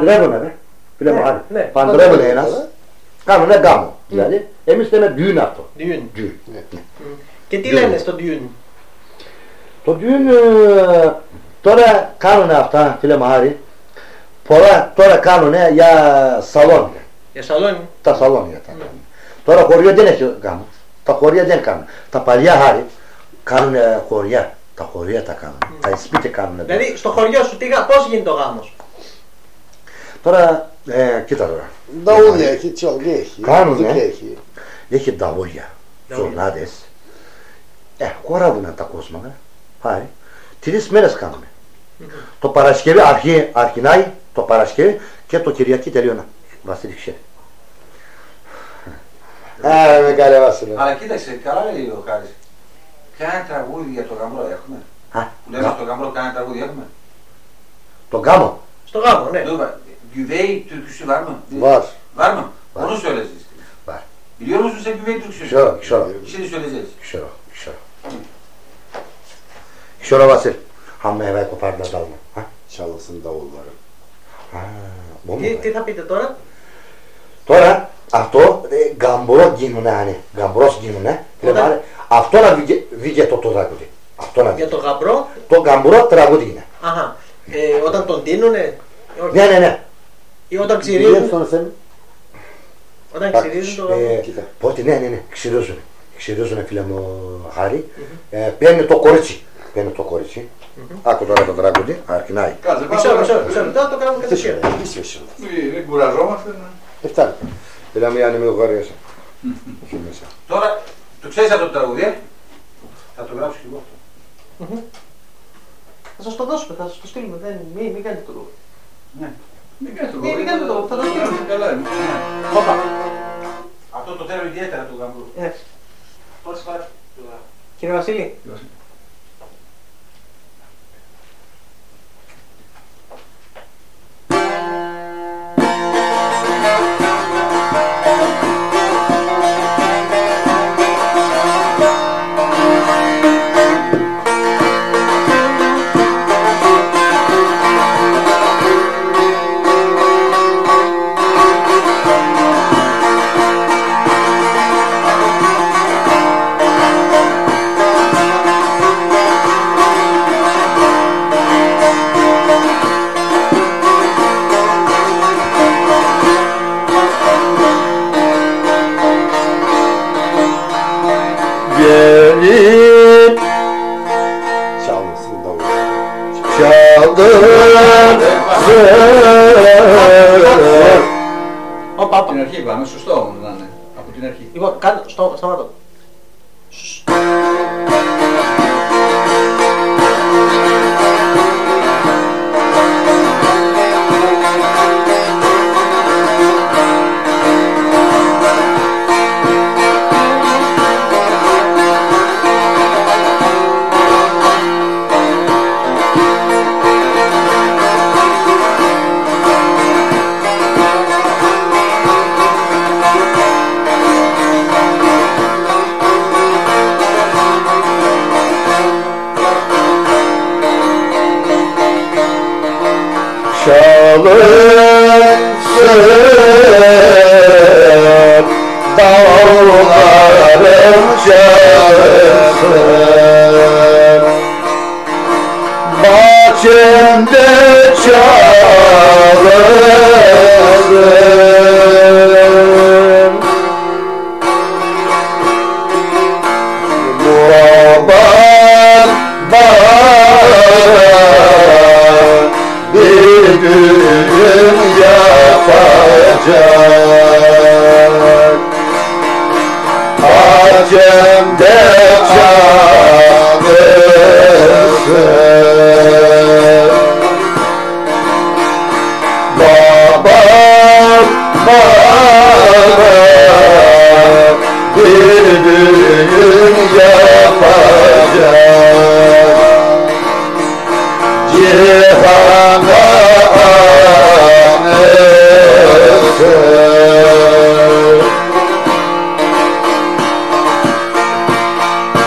παντρεύουνε, φίλε μου Άρη. Παντρεύουνε ένας, κάνουνε γάμο. Δηλαδή, εμείς λέμε ντυούν αυτό. Ντυούν. Και τι λένε στο ντυούν? Το ντυούν τώρα κάνουνε αυτά, φίλε μου Άρη. Πολλά τώρα κάνουνε για σαλόνια. Για σαλόνια. Τα σαλόνια τα κάνουν. Τώρα χωριά δεν έχει γάμο. Τα χωριά δεν κάνουν. Τα παλιά Άρη κάνουν χωριά. Τα χωριά τα κάνουν. Τα σπίτια κάνουν. Δηλαδή στο χωριό σου πώς γίνεται ο γάμος? Τώρα, κοίτα τώρα. Νταούλια έχει, τσιόλια έχει. Κάνουνε. Έχει νταούλια. Ζωνάδες. Χοράβουνε τα κόσμα. Άρη. 3 μέρες κάνουν. Το Παρασκευή αρχινάει το Παρασκευή και το Κυριακή τελειώνα. Βασίλη ξέρει. Με καλέ Βασίλη. Αλλά κοίταξε, καλά λέει ο Χάρης. Κάνα τραγούδι για το γαμπρό έχουμε? Που λέμε στο γαμπρό κάνα τραγούδι έχουμε? Το γάμο? Στο γάμο, ναι. Güvey türküsü var mı? Var. Var mı? Onu söyleyeceğiz. Var. Biliyor musun sen güvey türküsünü? Ξέρω. Şimdi söyleyeceğiz. Ξέρω Βασίλη. Άμα έχω πάρει να δάλμα. Çalsın davulları. Τι θα πείτε τώρα? Τώρα αυτό γαμπρό γίνουνε. Γαμπρός γίνουνε. Αυτό να βγήκε το τραγούδι. Για το γαμπρό? Το γαμπρό τραγούδι είναι. Αχα. Όταν τον δίνουνε? Ναι. Ή όταν ξυρίζουν? Όταν ξυρίζουν το γαμπρό? Πότε ναι. Ξυρίζουνε φίλε μου Χάρη. Παίρνει το κορίτσι. Άκου τώρα το τραγούδι, αρχινάει. Μισό, τώρα το κάνουμε κατευθείαν. Δεν κουραζόμαστε. Εφτάνει. Μιλάμε για ανεμιογορίες. Τώρα, το ξέρεις αυτό το τραγούδι, θα το γράψω κι εγώ αυτό. Θα σας το δώσουμε, θα σας το στείλουμε, μην κάνετε το λόγο. Ναι. Μην κάνετε το λόγο, θα το στείλουμε. Καλά είναι. Όπα. Αυτό το θέλω ιδιαίτερα του γαμπρού. Πόσες φορές το γράψω. Κύριε Βασίλη. Από την αρχή πάμε, σωστό όμως να είναι. Από την αρχή. Λοιπόν, σταμάτω. Dağlarım çalsın, bahçemde çalsın. Baban bana bir düğün yapacak, bahçemde çalsın. Babam bana bir düğün yapacak, cihana anırsın.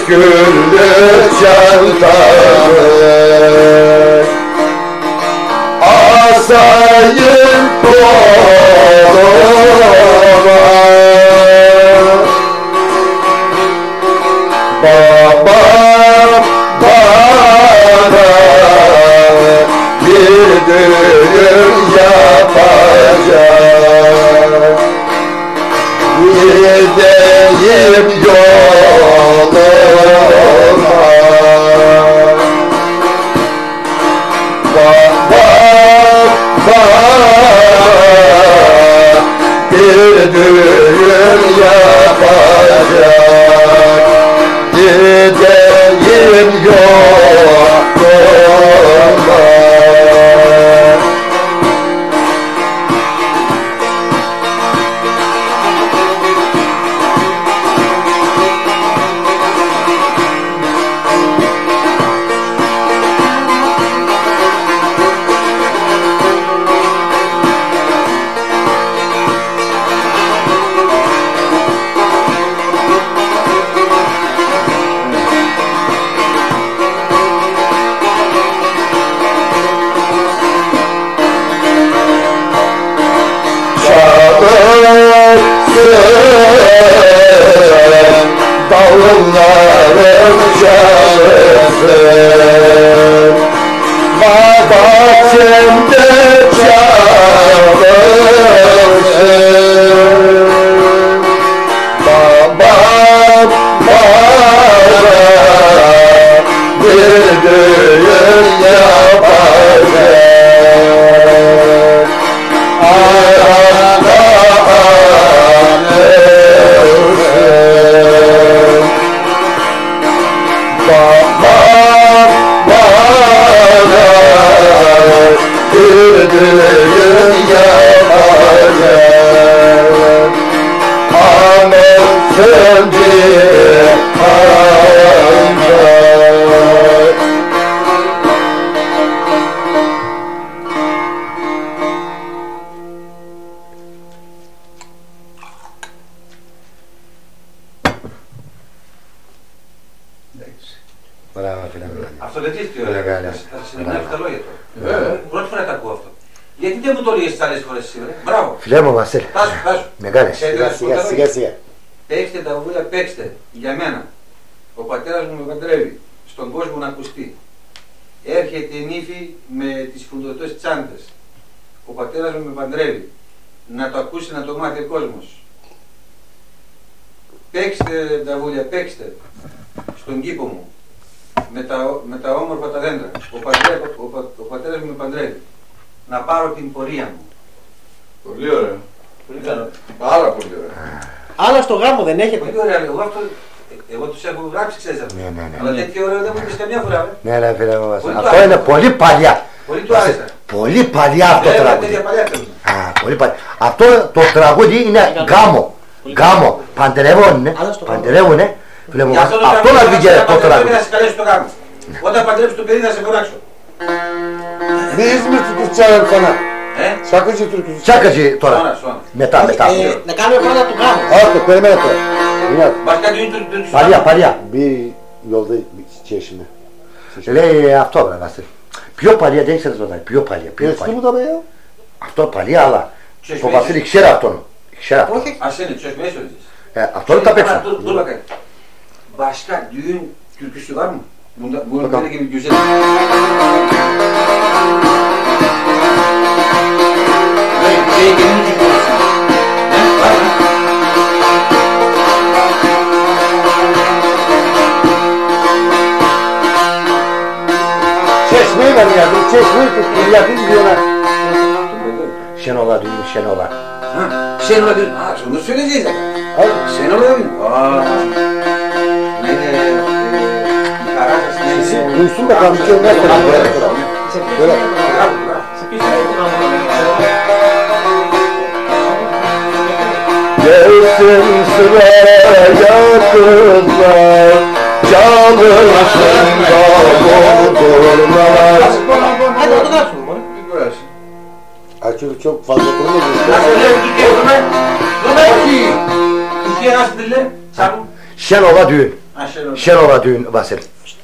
püsküllü çantadır. Asayım koluma, babam bana bir düğün yapacak. Gideyim yoluma, babam bana bir düğün yapacak. Gideyim yoluma. Davullarım çalsın, bahçemde çalsın. Babam bana bir düğün yapacak. Arada babam bana bir düğün yapacak. Anılsın cihanda. Μπράβο, φίλε μου. Αυτό δεν τι Πολύ καλά. θα συνεννεύει τα λόγια του. Πρώτη φορά τα ακούω αυτό. Γιατί δεν μου το λέγες τις άλλες φορές σήμερα. Μπράβο. Φίλε μου, Βασίλη. Τάσου. Μεγάλες. Σιγά. Παίξτε τα βούλια, παίξτε. Για μένα. Ο πατέρας μου με παντρεύει. Στον κόσμο να ακουστεί. Έρχεται η νύφη με τις φουντωτές τσάντες. Ο πατέρας μου με παντρεύει. Να το ακούσει, να το μάθει ο κόσμος. Παίξτε τα βούλια, παίξτε. Στον κήπο μου. Με τα όμορφα τα δέντρα. Ο πατέρας μου με παντρεύει. Να πάρω την πορεία μου. Πολύ ωραία. Πολύ καλό. Πάρα πολύ ωραία. Άλλα στο γάμο δεν έχετε. Πολύ ωραία. Εγώ τους έχω γράψει, ξέρεις αυτό. Ναι. Αλλά τέτοιο ωραίο δεν μου πεις καμιά φορά. Ναι, φίλε μου, Βασίλη. Πολύ Αυτό του είναι πολύ παλιά. Πολύ του άρεσε. Πολύ παλιά αυτό το τραγούδι. Τέτοια παλιά θέλουν. Α, πολύ παλιά. Αυτό το τραγούδι είναι γάμο. Γάμο. Παντρεύουνε. Παντρεύουνε. Φίλε μου, αυτό να βγει το τραγούδι. Να σε καλέσω στο γάμο. Όταν παντρέψεις το παιδί θα σε φωνάξω. Bir İzmir türküsü çalalım sana. Şarkıcı türküsü. Çakıcı τώρα. Sonra. Μετά. Να κάνουμε πρώτα του γάμου. Artık perime koy. Nihat. Başka düğün türküsü. Παλιά. Bir yolda çeşme. Λέει αυτό, βρε Βασίλη. Πιο παλιά δεν ξέρεις ρωτάει. Πιο παλιά. Eski bu da be ya. Αυτό παλιά, αλλά Ξέρεις το με Βασίλη ξέρει αυτόν. Ξέρει αυτό. Όχι. Ας είναι, ξέρεις με έσοδες. Αυτό δεν τα παίξω. Dur bakayım. Başka düğün türküsü var mı? Bunu böyle gibi güzel. Böyle gelin türküsü. Var mı? Çeşmeyi ver ya. Bir çeşmeyi tut. Bir yakın bir yola. Şenola düğün, Şenola. Ha, Şenol'a düğün. Ha, onu söyleyeceğiz ya. Hayır. Şenol'a düğün. Neydi? Karakas neydi? Duysun bakalım. Bir şey ne söyleyeyim. Böyle. Gelsin sıraya kızlar, çalırsın davullar. Hadi o da kalsın. Bir göresin. Akülü çok fazla kurma. Nasıl öyle Türkiye o zaman? Dur bakayım. Türkiye nasıl diller? Çabuk. Şenola düğün. Şenol'a düğün Vasıl.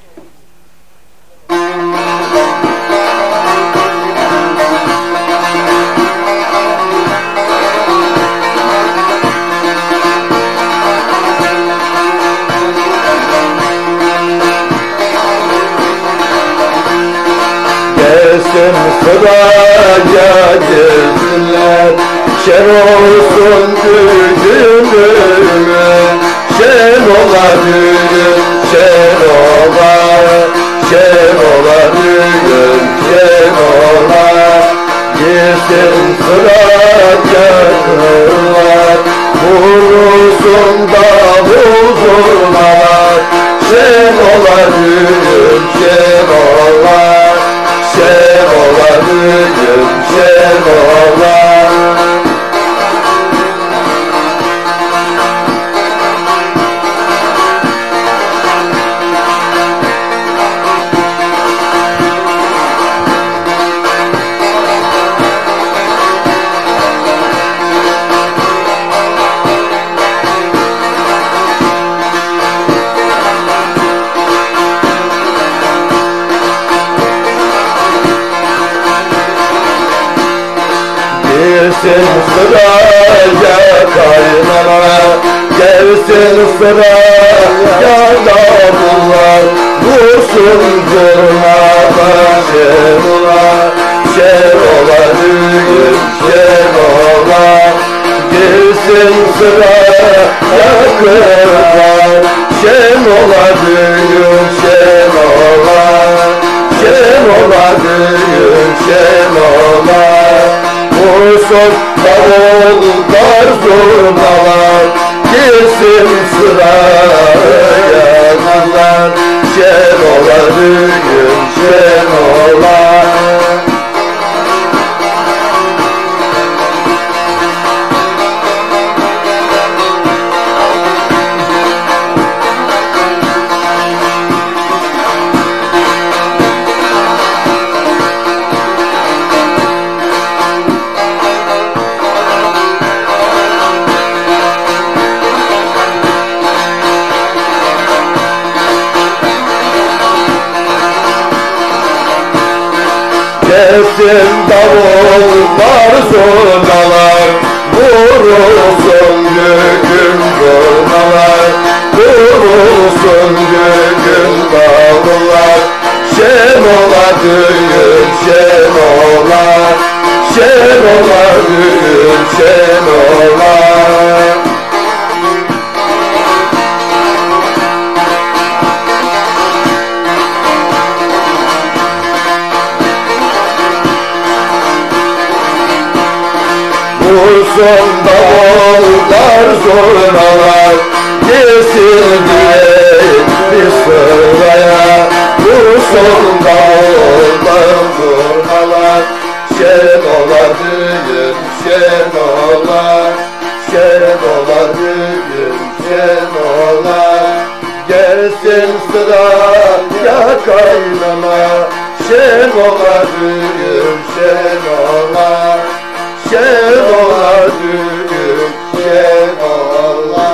Gelsin sıraya gelsinler, şen olsun düğünüme. Şen ola düğün, şen ola, şen ola düğün, şen ola. Gelsin sıraya kırlar, vurulsun davul zurnalar. Şen ola düğün, şen ola, şen ola düğün, şen ola. Gelsin sıraya kaynana, gelsin sıraya davullar. Vursun zurnalar, şen ola, şen ola düğün, şen ola. Gelsin sıraya kırlar, şen ola düğün, şen ola. Şen ola düğün, şen ola. Vursun davullar zurnalar, gelsin sıraya kırlar. Şen ola düğün, şen ola. Gelsin davullar zurnalar, vurulsun düğün zurnalar. Vurulsun düğün davullar. Şen ola düğün, şen ola, şen ola düğün, şen ola. Vursun davullar zurnalar, gelsin düğün bir sıraya. Vursun davullar zurnalar, şen ola düğün, şen ola, şen ola düğün, şen ola. Gelsin sıraya kaynana, şen ola düğün, şen ola. Şen ola düğün, şen ola.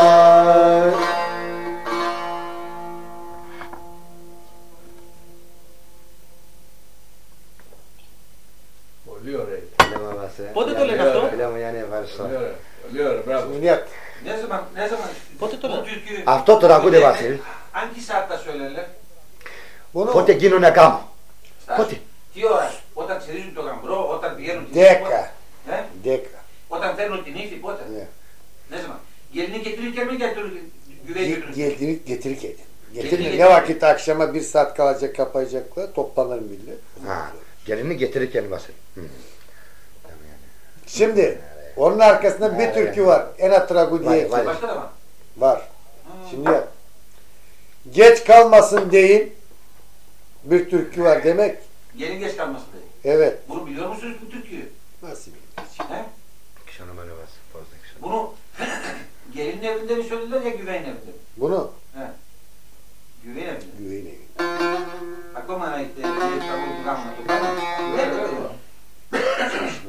Oluyor ey. Πότε το λένε αυτό? Oluyor, bravo. Niyet. Ne zaman? Πότε το Bu λένε? türkü Αυτό το τραγούδι Βασίλ, hangi saatte söylerler? Bunu πότε γίνουνε γάμο. Πότε. Τι ώρα? Όταν ξυρίζουν το γαμπρό, όταν πηγαίνουν την 10. Ε? 10. Όταν φέρνουν την ύφη, πότε? Ναι. Ne zaman? Gelini getirirken mi güvey götürürken? Getirirken. Getirirken. Ne vakit akşama 1 saat kalacak, kapayacaklar, toplanır millet. Ha, gelini getirirken Vasıl. Şimdi onun arkasında bir türkü var. Enatragu diye Vay. Başka da var. var. Şimdi yap. Geç kalmasın deyin. Bir türkü var demek. Gelin geç kalmasın diye. Evet. Bunu biliyor musunuz bu türküyü? Nasıl bileyim? He? Fazla. Bunu gelinin evinde mi söylediler ya güveyin evinde mi? Bunu He. Güveyin evinde. güveyin evi. Ακόμα να έχετε τα που κάνουμε να το κάνουμε.